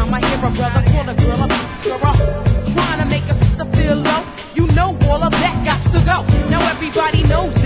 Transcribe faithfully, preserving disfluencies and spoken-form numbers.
time I hear a brother call a girl a sister up, trying to make a sister feel low, you know all of that got to go. Now everybody knows